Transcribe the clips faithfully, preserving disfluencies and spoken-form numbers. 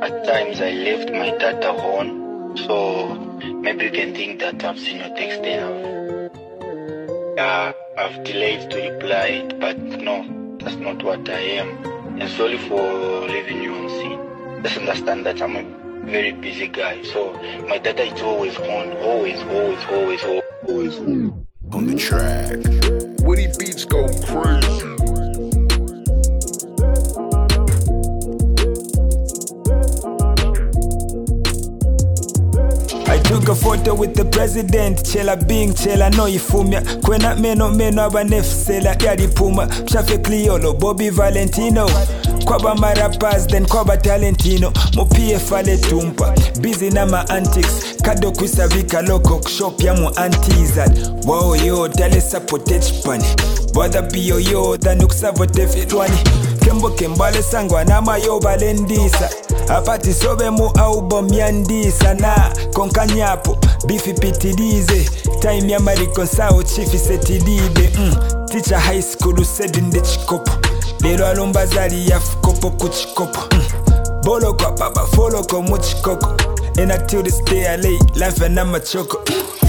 at times I left my data on, so maybe you can think that I've seen your text and I've, uh, I've delayed to reply, but no, that's not what I am. And sorry for leaving you on scene. Just understand that I'm a very busy guy, so my data is always on, always, always, always, always on. On the track, Woody beats go crazy. I took a photo with the president, chela bing chela no ifumya kwena meno meno abanefsela yadi puma Shafe Cliolo, Bobby Valentino kwaba marapas then kwaba talentino mupie fale tumpa busy na ma antics kado kwisavika loko shop ya mu antizad wow yo dale support pani bother bio yo danuksavote fitwani kembo kembale sangwa na mayo balendisa apati sobe mu album yandisa na konkanyapo bifi pitilize time ya marikonsao chifi setidibe mm. Teacher high school said in the chikopo lelo alomba zali ya fukopo kuchikopo mm. Bolo kwa baba follow kwa muchikoko and until this day I lay laughing at my choco.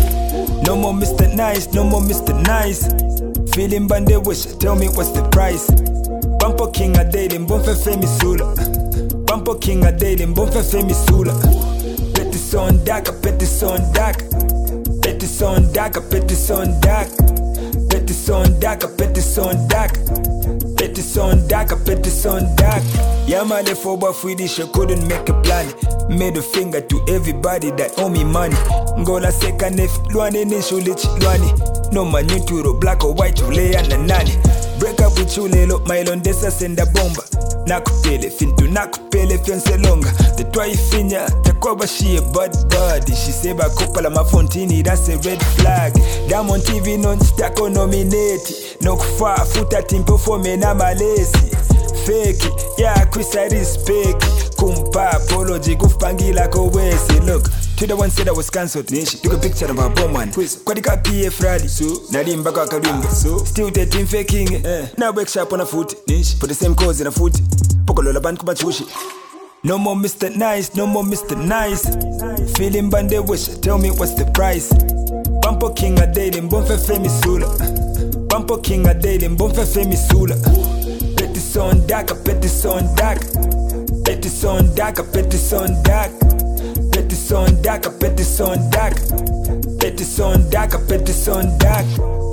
No more Mister Nice, no more Mister Nice. Feeling bande wish, tell me what's the price. Bumpo king a dating, bonfe femi sula. Bumpo king a dating, bonfe femi sula. Petit son daka, petit son daka. Petit son daka, petit son daka. Petit son daka, petit son daka. Petit son daka, petit son daka. Yama left over Swedish, I couldn't make a plan. Made a finger to everybody that owe me money. Ngola seka nef, luane nishulichi luani. No man you black or white, ulea na nani. Break up with you lelo, mailon desa senda bomba. Nakupele, fintu nakupele, fiance longa. The try finya, takoba she a bad body. She say ba kopa la mafontini, that's a red flag. Diamond T V non stako nominati. No kufa, futa timpo for me na malezi. Fake it, yeah, Chris I respect it. Kumpa apology, kufpangila kowesi. Look, to the one said I was cancelled. Nishi, took a picture of my bomb man. Kwadika P F rally. So, Nadim baka karimbo. So, still the team faking it. Eh. Now wake shop on a foot. Nishi, for the same cause in a foot. Pokolola ban kubachushi. No more Mister Nice, no more Mister Nice. Feeling bande wish, tell me what's the price. Bumpo king a dating, bonfe femi sula. Bumpo king a dating, bonfe femi sula. Petit son daka, petit son daka. Petit son daka, petit son daka. Petit son daka, petit son daka. Petit son daka, petit son daka.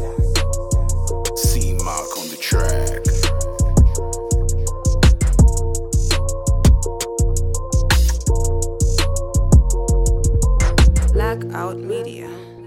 C-Mark on the track. Blackout Media.